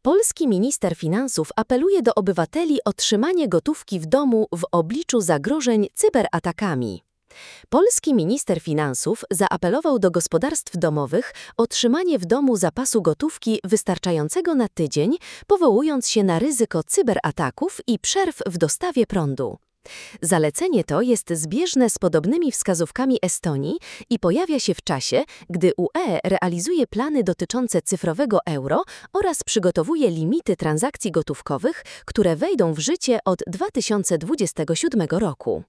Polski minister finansów apeluje do obywateli o trzymanie gotówki w domu w obliczu zagrożeń cyberatakami. Polski minister finansów zaapelował do gospodarstw domowych o trzymanie w domu zapasu gotówki wystarczającego na tydzień, powołując się na ryzyko cyberataków i przerw w dostawie prądu. Zalecenie to jest zbieżne z podobnymi wskazówkami Estonii i pojawia się w czasie, gdy UE realizuje plany dotyczące cyfrowego euro oraz przygotowuje limity transakcji gotówkowych, które wejdą w życie od 2027 roku.